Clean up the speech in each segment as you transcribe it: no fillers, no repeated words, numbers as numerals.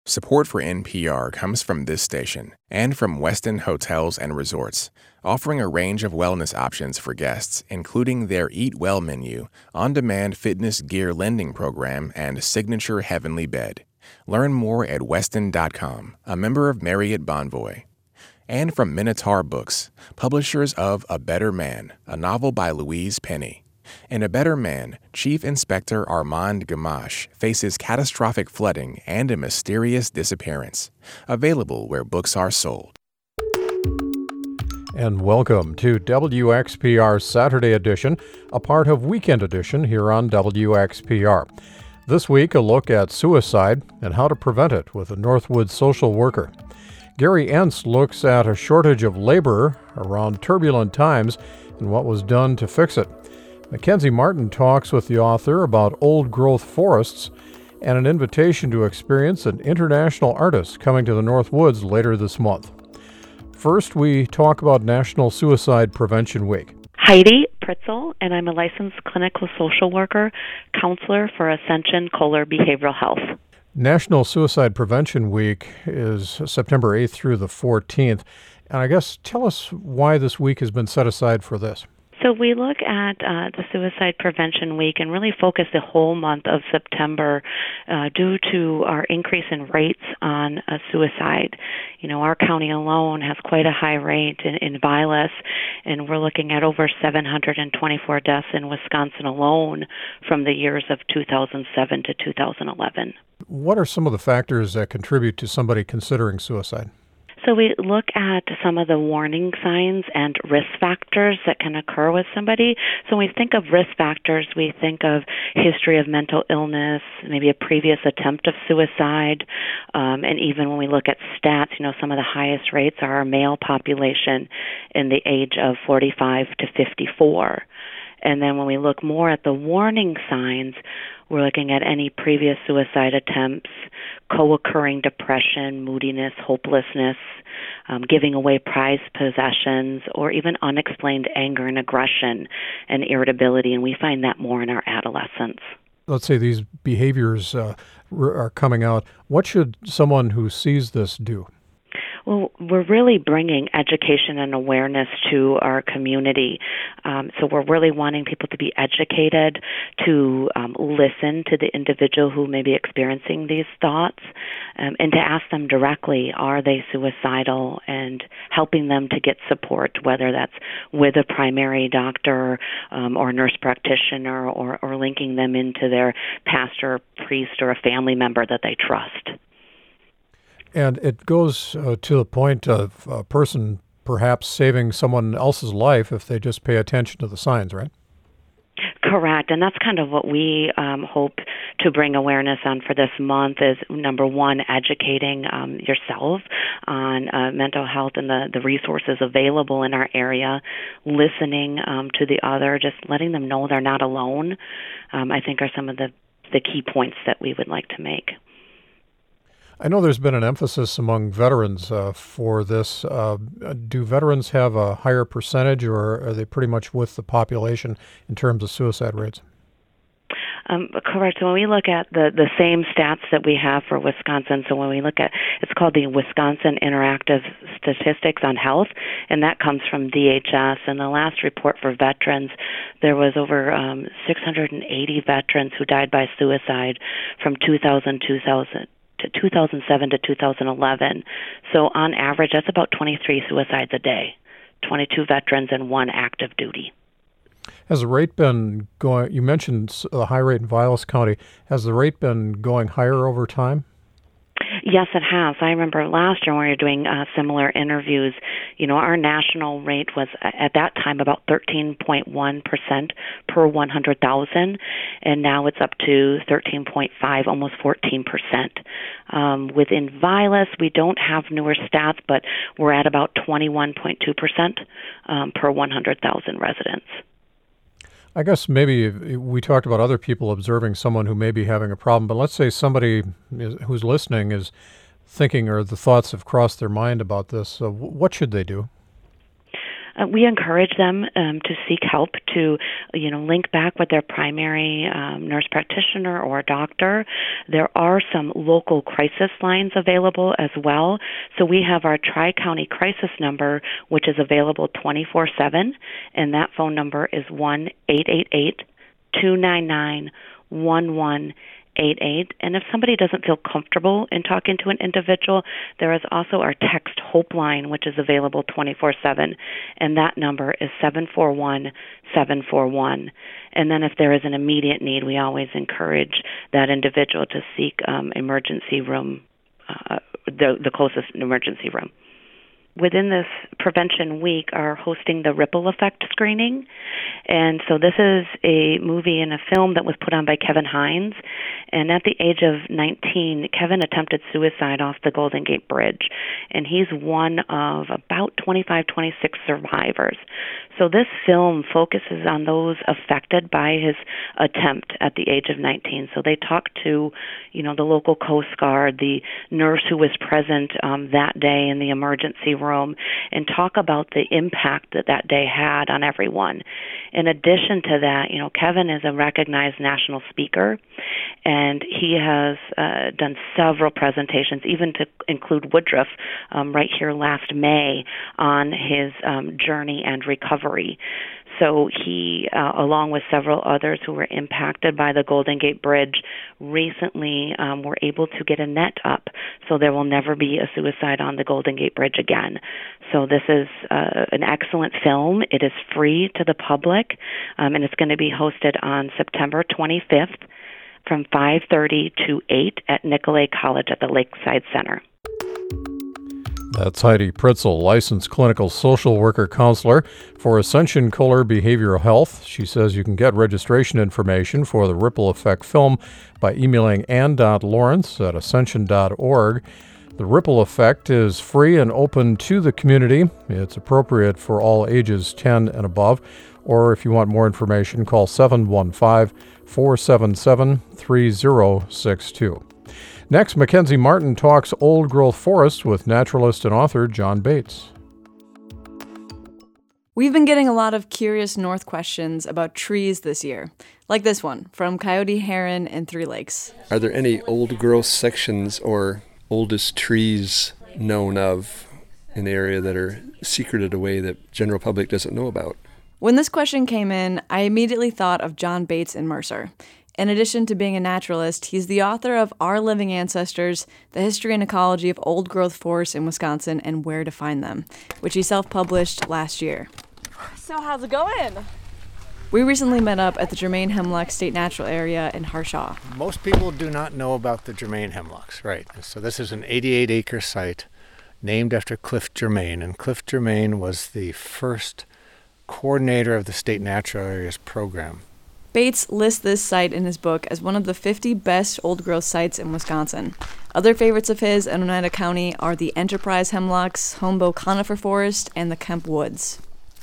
Support for NPR comes from this station and from Westin Hotels and Resorts, offering a range of wellness options for guests, including their Eat Well menu, on-demand fitness gear lending program, and signature heavenly bed. Learn more at Westin.com, a member of Marriott Bonvoy. And from Minotaur Books, publishers of A Better Man, a novel by Louise Penny. In A Better Man, Chief Inspector Armand Gamache faces catastrophic flooding and a mysterious disappearance. Available where books are sold. And welcome to WXPR Saturday Edition, a part of Weekend Edition here on WXPR. This week, a look at suicide and how to prevent it with a Northwood social worker. Gary Entz looks at a shortage of labor around turbulent times and what was done to fix it. Mackenzie Martin talks with the author about old-growth forests and an invitation to experience an international artist coming to the Northwoods later this month. First, we talk about National Suicide Prevention Week. Heidi Pritzel, and I'm a licensed clinical social worker, counselor for Ascension Kohler Behavioral Health. National Suicide Prevention Week is September 8th through the 14th. And I guess tell us why this week has been set aside for this. So we look at the Suicide Prevention Week and really focus the whole month of September due to our increase in rates on suicide. You know, our county alone has quite a high rate in Vilas, and we're looking at over 724 deaths in Wisconsin alone from the years of 2007 to 2011. What are some of the factors that contribute to somebody considering suicide? So we look at some of the warning signs and risk factors that can occur with somebody. So when we think of risk factors, we think of history of mental illness, maybe a previous attempt of suicide, and even when we look at stats, you know, some of the highest rates are our male population in the age of 45 to 54. And then when we look more at the warning signs, we're looking at any previous suicide attempts, co-occurring depression, moodiness, hopelessness, giving away prized possessions, or even unexplained anger and aggression and irritability. And we find that more in our adolescents. Let's say these behaviors are coming out. What should someone who sees this do? Well, we're really bringing education and awareness to our community. So we're really wanting people to be educated, to listen to the individual who may be experiencing these thoughts, and to ask them directly, are they suicidal, and helping them to get support, whether that's with a primary doctor or nurse practitioner, or linking them into their pastor, priest, or a family member that they trust. And it goes to the point of a person perhaps saving someone else's life if they just pay attention to the signs, right? Correct, and that's kind of what we hope to bring awareness on for this month is, number one, educating yourself on mental health and the resources available in our area, listening to the other, just letting them know they're not alone, I think are some of the key points that we would like to make. I know there's been an emphasis among veterans for this. Do veterans have a higher percentage, or are they pretty much with the population in terms of suicide rates? Correct. So when we look at the same stats that we have for Wisconsin, so when we look at, it's called the Wisconsin Interactive Statistics on Health, and that comes from DHS. And the last report for veterans, there was over 680 veterans who died by suicide from 2007 to 2011. So on average, that's about 23 suicides a day, 22 veterans and 1 active duty. Has the rate been going, you mentioned the high rate in Vilas County, has the rate been going higher over time? Yes, it has. I remember last year when we were doing similar interviews, you know, our national rate was at that time about 13.1% per 100,000, and now it's up to 13.5, almost 14%. Within Vilas, we don't have newer stats, but we're at about 21.2% per 100,000 residents. I guess maybe we talked about other people observing someone who may be having a problem, but let's say somebody who's listening is thinking, or the thoughts have crossed their mind about this. What should they do? We encourage them to seek help, to link back with their primary nurse practitioner or doctor. There are some local crisis lines available as well. So we have our Tri-County crisis number, which is available 24/7, and that phone number is 1-888-299-1188. And if somebody doesn't feel comfortable in talking to an individual, there is also our text Hope line, which is available 24/7, and that number is 741-741. And then if there is an immediate need, we always encourage that individual to seek emergency room, the closest emergency room. Within this prevention week are hosting the Ripple Effect screening. And so this is a movie and a film that was put on by Kevin Hines. And at the age of 19, Kevin attempted suicide off the Golden Gate Bridge. And he's one of about 25, 26 survivors. So this film focuses on those affected by his attempt at the age of 19. So they talk to, the local Coast Guard, the nurse who was present that day in the emergency room, and talk about the impact that day had on everyone. In addition to that, Kevin is a recognized national speaker, and he has done several presentations, even to include Woodruff right here last May, on his journey and recovery. So he, along with several others who were impacted by the Golden Gate Bridge, recently were able to get a net up, so there will never be a suicide on the Golden Gate Bridge again. So this is an excellent film. It is free to the public, and it's going to be hosted on September 25th from 5:30 to 8 at Nicolet College at the Lakeside Center. That's Heidi Pritzel, licensed clinical social worker counselor for Ascension Kohler Behavioral Health. She says you can get registration information for the Ripple Effect film by emailing ann.lawrence@ascension.org. The Ripple Effect is free and open to the community. It's appropriate for all ages 10 and above. Or if you want more information, call 715-477-3062. Next, Mackenzie Martin talks old-growth forests with naturalist and author John Bates. We've been getting a lot of Curious North questions about trees this year, like this one from Coyote Heron in Three Lakes. Are there any old-growth sections or oldest trees known of in the area that are secreted away that general public doesn't know about? When this question came in, I immediately thought of John Bates in Mercer. In addition to being a naturalist, he's the author of Our Living Ancestors, The History and Ecology of Old-Growth Forests in Wisconsin and Where to Find Them, which he self-published last year. So how's it going? We recently met up at the Germain Hemlock State Natural Area in Harshaw. Most people do not know about the Germain Hemlocks, right? So this is an 88-acre site named after Cliff Germain, and Cliff Germain was the first coordinator of the State Natural Areas program. Bates lists this site in his book as one of the 50 best old-growth sites in Wisconsin. Other favorites of his in Oneida County are the Enterprise Hemlocks, Homebow Conifer Forest, and the Kemp Woods.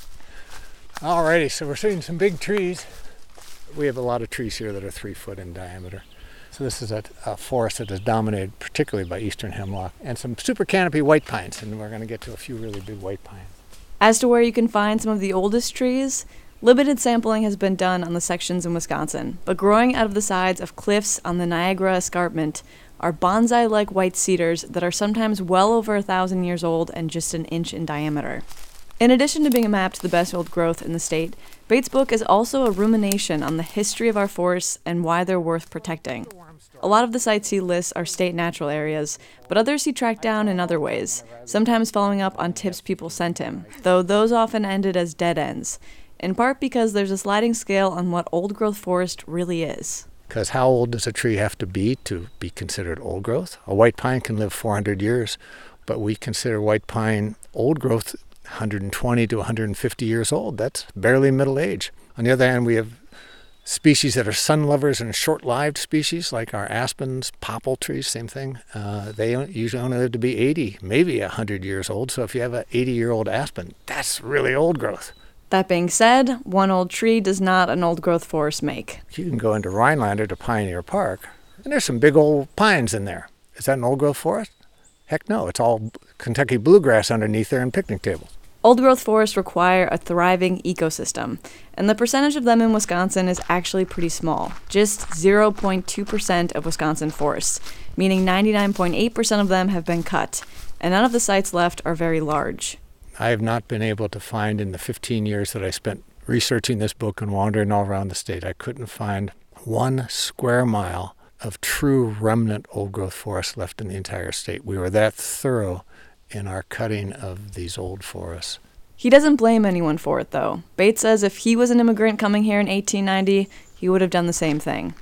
Alrighty, so we're seeing some big trees. We have a lot of trees here that are 3 foot in diameter. So this is a forest that is dominated particularly by eastern hemlock and some super canopy white pines, and we're going to get to a few really big white pines. As to where you can find some of the oldest trees, limited sampling has been done on the sections in Wisconsin, but growing out of the sides of cliffs on the Niagara Escarpment are bonsai-like white cedars that are sometimes well over 1,000 years old and just an inch in diameter. In addition to being a map to the best old growth in the state, Bates' book is also a rumination on the history of our forests and why they're worth protecting. A lot of the sites he lists are state natural areas, but others he tracked down in other ways, sometimes following up on tips people sent him, though those often ended as dead ends, in part because there's a sliding scale on what old-growth forest really is. Because how old does a tree have to be considered old growth? A white pine can live 400 years, but we consider white pine old growth 120 to 150 years old. That's barely middle age. On the other hand, we have species that are sun lovers and short-lived species, like our aspens, popple trees, same thing. They usually only live to be 80, maybe 100 years old. So if you have an 80-year-old aspen, that's really old growth. That being said, one old tree does not an old-growth forest make. You can go into Rhinelander to Pioneer Park, and there's some big old pines in there. Is that an old-growth forest? Heck no, it's all Kentucky bluegrass underneath there and picnic tables. Old-growth forests require a thriving ecosystem, and the percentage of them in Wisconsin is actually pretty small, just 0.2% of Wisconsin forests, meaning 99.8% of them have been cut, and none of the sites left are very large. I have not been able to find, in the 15 years that I spent researching this book and wandering all around the state, I couldn't find 1 square mile of true remnant old-growth forest left in the entire state. We were that thorough in our cutting of these old forests. He doesn't blame anyone for it, though. Bates says if he was an immigrant coming here in 1890, he would have done the same thing.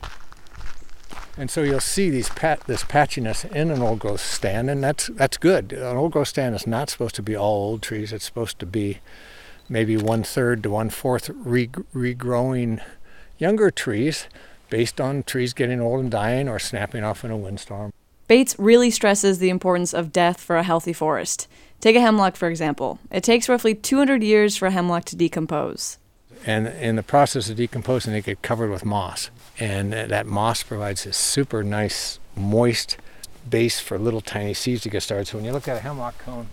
And so you'll see this patchiness in an old-growth stand, and that's good. An old-growth stand is not supposed to be all old trees. It's supposed to be maybe 1/3 to 1/4 regrowing younger trees based on trees getting old and dying or snapping off in a windstorm. Bates really stresses the importance of death for a healthy forest. Take a hemlock, for example. It takes roughly 200 years for a hemlock to decompose. And in the process of decomposing, they get covered with moss. And that moss provides this super nice, moist base for little tiny seeds to get started. So when you look at a hemlock cone,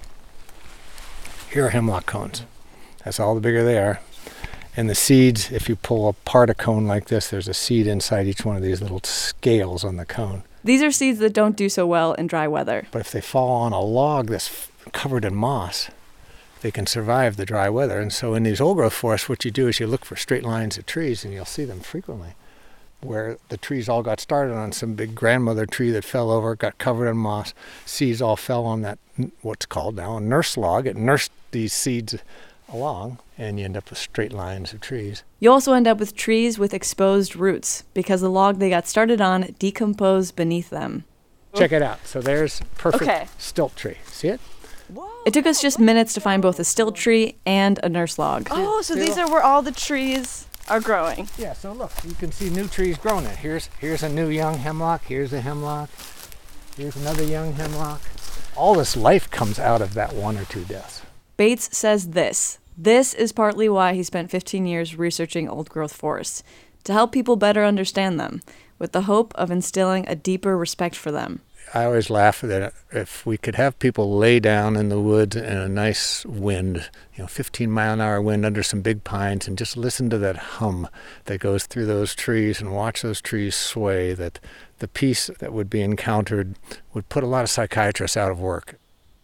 here are hemlock cones. That's all the bigger they are. And the seeds, if you pull apart a cone like this, there's a seed inside each one of these little scales on the cone. These are seeds that don't do so well in dry weather. But if they fall on a log that's covered in moss, they can survive the dry weather. And so in these old-growth forests, what you do is you look for straight lines of trees, and you'll see them frequently, where the trees all got started on some big grandmother tree that fell over, got covered in moss. Seeds all fell on that, what's called now a nurse log. It nursed these seeds along, and you end up with straight lines of trees. You also end up with trees with exposed roots because the log they got started on decomposed beneath them. Check it out. So there's perfect stilt tree. See it? Whoa. It took us just minutes to find both a stilt tree and a nurse log. Oh, so these are where all the trees are growing. Yeah, so look, you can see new trees growing in. Here's a new young hemlock, here's a hemlock, here's another young hemlock. All this life comes out of that 1 or 2 deaths. Bates says this. This is partly why he spent 15 years researching old-growth forests, to help people better understand them, with the hope of instilling a deeper respect for them. I always laugh that if we could have people lay down in the woods in a nice wind, 15-mile-an-hour wind under some big pines, and just listen to that hum that goes through those trees and watch those trees sway, that the peace that would be encountered would put a lot of psychiatrists out of work.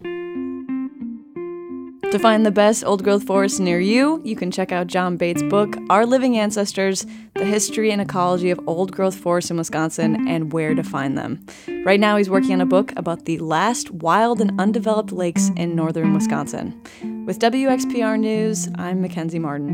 To find the best old-growth forests near you, you can check out John Bates' book, Our Living Ancestors, The History and Ecology of Old-Growth Forests in Wisconsin and Where to Find Them. Right now, he's working on a book about the last wild and undeveloped lakes in northern Wisconsin. With WXPR News, I'm Mackenzie Martin.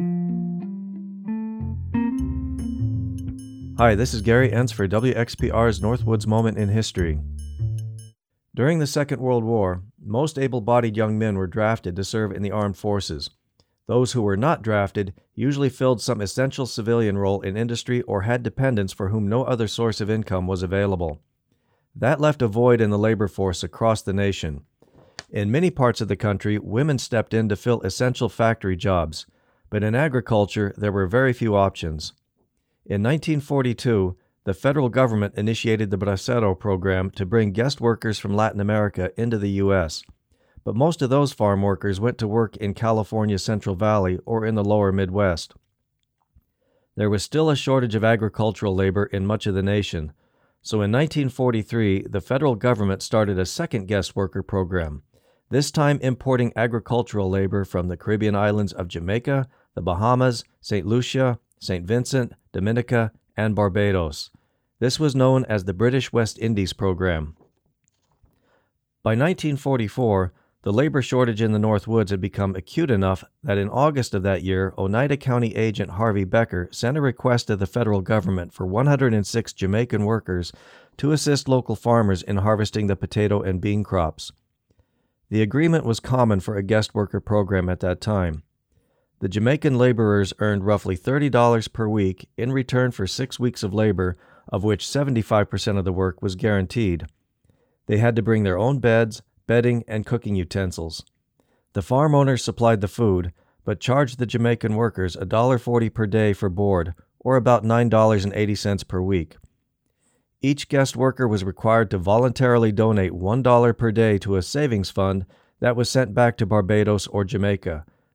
Hi, this is Gary Entz for WXPR's Northwoods Moment in History. During the Second World War, most able-bodied young men were drafted to serve in the armed forces. Those who were not drafted usually filled some essential civilian role in industry or had dependents for whom no other source of income was available. That left a void in the labor force across the nation. In many parts of the country, women stepped in to fill essential factory jobs, but in agriculture there were very few options. In 1942, the federal government initiated the Bracero program to bring guest workers from Latin America into the U.S., but most of those farm workers went to work in California's Central Valley or in the lower Midwest. There was still a shortage of agricultural labor in much of the nation, so in 1943, the federal government started a second guest worker program, this time importing agricultural labor from the Caribbean islands of Jamaica, the Bahamas, St. Lucia, St. Vincent, Dominica, and Barbados. This was known as the British West Indies Program. By 1944, the labor shortage in the Northwoods had become acute enough that in August of that year, Oneida County agent Harvey Becker sent a request to the federal government for 106 Jamaican workers to assist local farmers in harvesting the potato and bean crops. The agreement was common for a guest worker program at that time. The Jamaican laborers earned roughly $30 per week in return for 6 weeks of labor, of which 75% of the work was guaranteed. They had to bring their own beds, bedding, and cooking utensils. The farm owners supplied the food, but charged the Jamaican workers $1.40 per day for board, or about $9.80 per week. Each guest worker was required to voluntarily donate $1 per day to a savings fund that was sent back to Barbados or Jamaica,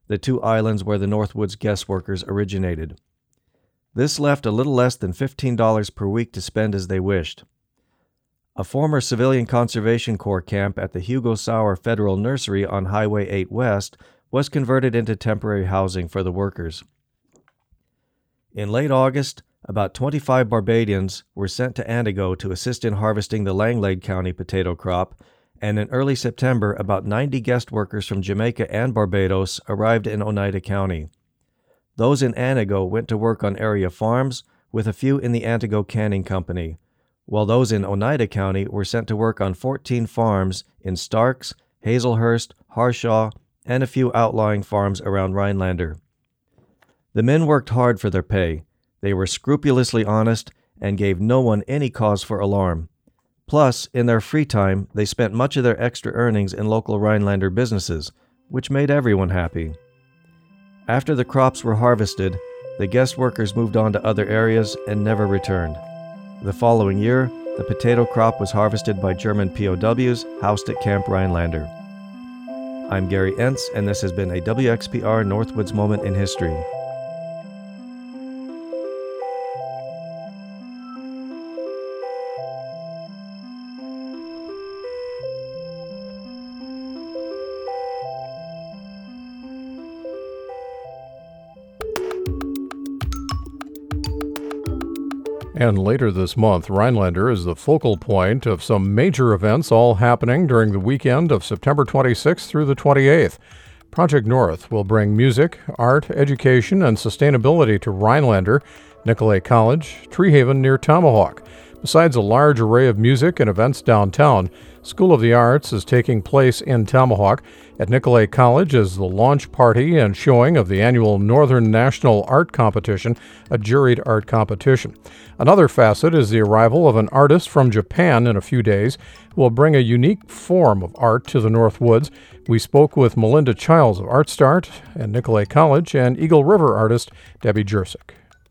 the two islands where the Northwoods guest workers originated. This left a little less than $15 per week to spend as they wished. A former Civilian Conservation Corps camp at the Hugo Sauer Federal Nursery on Highway 8 West was converted into temporary housing for the workers. In late August, about 25 Barbadians were sent to Antigo to assist in harvesting the Langlade County potato crop, and in early September, about 90 guest workers from Jamaica and Barbados arrived in Oneida County. Those in Antigo went to work on area farms, with a few in the Antigo Canning Company, while those in Oneida County were sent to work on 14 farms in Starks, Hazelhurst, Harshaw, and a few outlying farms around Rhinelander. The men worked hard for their pay. They were scrupulously honest and gave no one any cause for alarm. Plus, in their free time, they spent much of their extra earnings in local Rhinelander businesses, which made everyone happy. After the crops were harvested, the guest workers moved on to other areas and never returned. The following year, the potato crop was harvested by German POWs housed at Camp Rhinelander. I'm Gary Entz, and this has been a WXPR Northwoods Moment in History. And later this month, Rhinelander is the focal point of some major events all happening during the weekend of September 26th through the 28th. Project North will bring music, art, education, and sustainability to Rhinelander, Nicolet College, Treehaven near Tomahawk. Besides a large array of music and events downtown, School of the Arts is taking place in Tomahawk. At Nicolet College is the launch party and showing of the annual Northern National Art Competition, a juried art competition. Another facet is the arrival of an artist from Japan in a few days who will bring a unique form of art to the Northwoods. We spoke with Melinda Childs of Art Start and Nicolet College and Eagle River artist Debbie Jersick.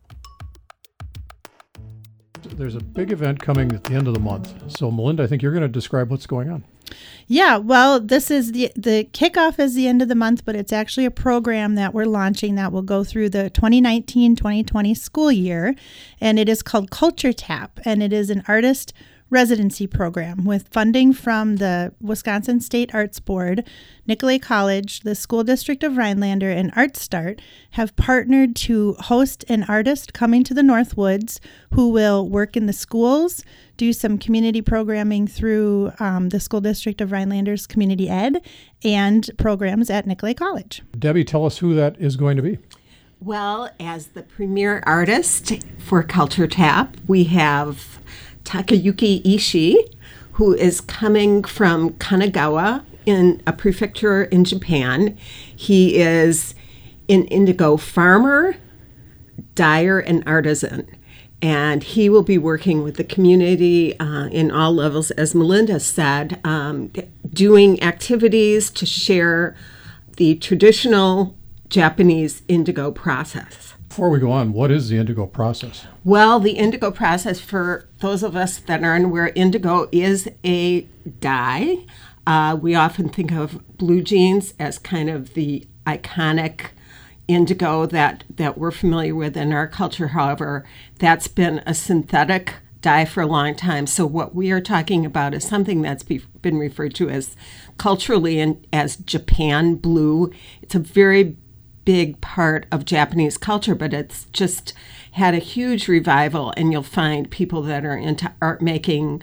There's a big event coming at the end of the month. So, Melinda, I think you're going to describe what's going on. Yeah, well, this is the kickoff is the end of the month, but it's actually a program that we're launching that will go through the 2019-2020 school year, and it is called Culture Tap, and it is an artist residency program with funding from the Wisconsin State Arts Board. Nicolet College, the School District of Rhinelander, and Art Start have partnered to host an artist coming to the Northwoods who will work in the schools, do some community programming through the School District of Rhinelander's Community Ed, and programs at Nicolet College. Debbie, tell us who that is going to be. Well, as the premier artist for Culture Tap, we have Takayuki Ishii, who is coming from Kanagawa in a prefecture in Japan. He is an indigo farmer, dyer, and artisan. And he will be working with the community in all levels, as Melinda said, doing activities to share the traditional Japanese indigo process. Before we go on, what is the indigo process? Well, the indigo process, for those of us that aren't aware, indigo is a dye. We often think of blue jeans as kind of the iconic indigo that we're familiar with in our culture. However, that's been a synthetic dye for a long time. So what we are talking about is something that's been referred to as culturally and as Japan blue. It's a very big part of Japanese culture, but it's just had a huge revival, and you'll find people that are into art making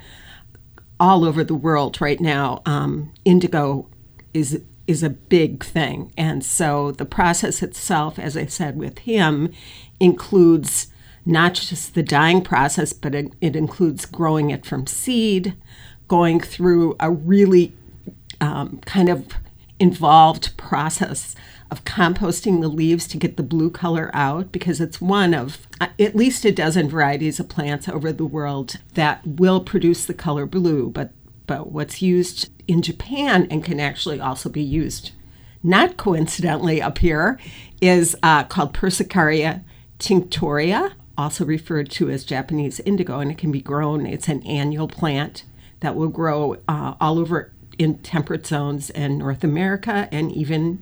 all over the world right now. Indigo is a big thing, and so the process itself, as I said with him, includes not just the dyeing process, but it includes growing it from seed, going through a really kind of involved process of composting the leaves to get the blue color out, because it's one of at least a dozen varieties of plants over the world that will produce the color blue. But what's used in Japan and can actually also be used, not coincidentally up here, is called Persicaria tinctoria, also referred to as Japanese indigo, and it can be grown. It's an annual plant that will grow all over in temperate zones in North America and even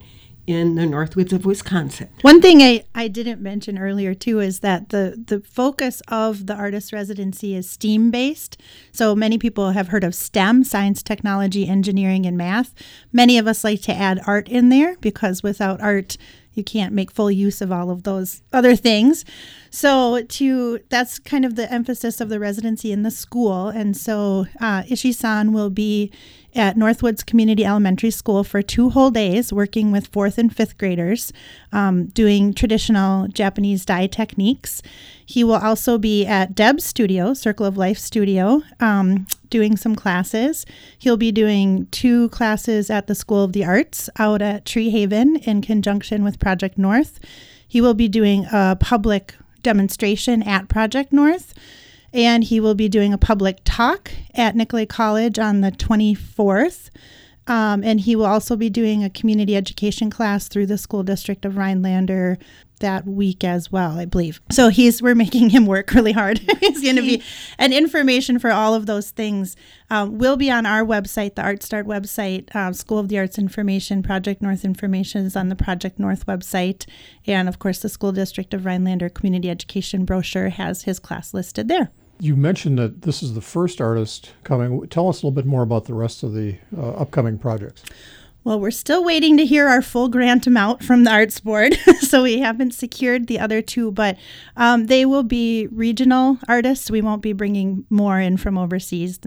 in the Northwoods of Wisconsin. One thing I didn't mention earlier, too, is that the focus of the artist residency is STEAM-based. So many people have heard of STEM, science, technology, engineering, and math. Many of us like to add art in there because without art, you can't make full use of all of those other things. So that's kind of the emphasis of the residency in the school. And so Ishii-san will be at Northwoods Community Elementary School for 2 whole days, working with 4th and 5th graders, doing traditional Japanese dye techniques. He will also be at Deb's studio, Circle of Life studio, doing some classes. He'll be doing 2 classes at the School of the Arts out at Tree Haven in conjunction with Project North. He will be doing a public demonstration at Project North, and he will be doing a public talk at Nicolet College on the 24th. And he will also be doing a community education class through the school district of Rhinelander that week as well, I believe. So we're making him work really hard. He's going to be, and information for all of those things will be on our website, the Art Start website. School of the Arts information, Project North information is on the Project North website. And of course, the school district of Rhinelander community education brochure has his class listed there. You mentioned that this is the first artist coming. Tell us a little bit more about the rest of the upcoming projects. Well, we're still waiting to hear our full grant amount from the Arts Board, so we haven't secured the other 2, but they will be regional artists. We won't be bringing more in from overseas.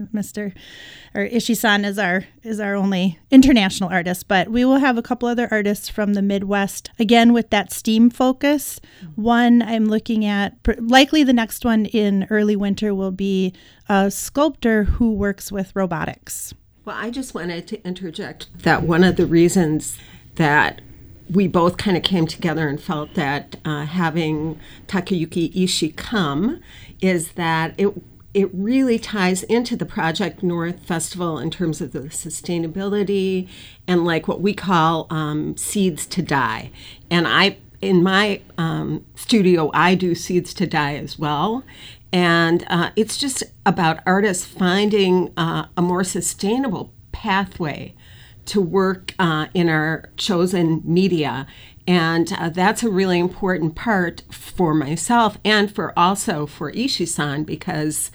Ishii-san is our only international artist, but we will have a couple other artists from the Midwest, again with that STEAM focus. One I'm looking at, likely the next one in early winter will be a sculptor who works with robotics. Well, I just wanted to interject that one of the reasons that we both kind of came together and felt that having Takayuki Ishii come is that it really ties into the Project North Festival in terms of the sustainability and like what we call Seeds to Dye. And in my studio, I do Seeds to Dye as well. And it's just about artists finding a more sustainable pathway to work in our chosen media. And that's a really important part for myself and for Ishii-san because,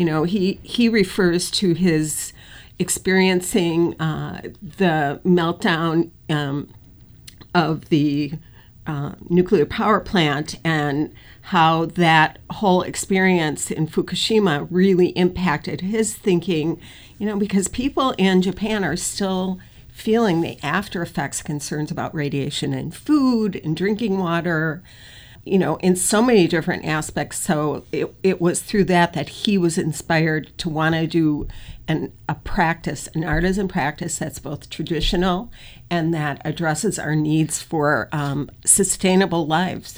he refers to his experiencing the meltdown of the nuclear power plant and how that whole experience in Fukushima really impacted his thinking, because people in Japan are still feeling the after effects concerns about radiation in food and drinking water, in so many different aspects. So it was through that he was inspired to want to do an artisan practice that's both traditional and that addresses our needs for sustainable lives.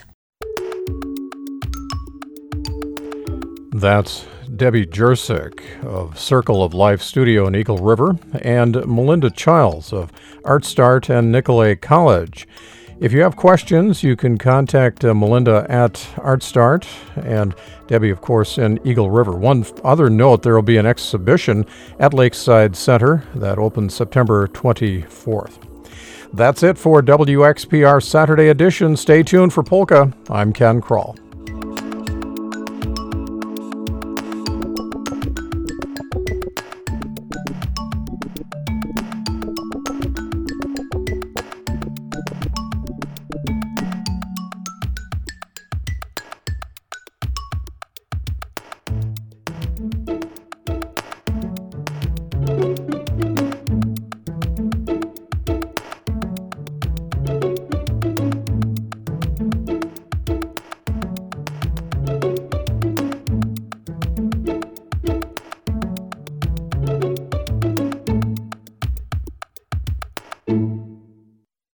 That's Debbie Jurczyk of Circle of Life Studio in Eagle River and Melinda Childs of Art Start and Nicolet College. If you have questions, you can contact Melinda at Art Start and Debbie, of course, in Eagle River. One other note, there will be an exhibition at Lakeside Center that opens September 24th. That's it for WXPR Saturday edition. Stay tuned for Polka. I'm Ken Kroll.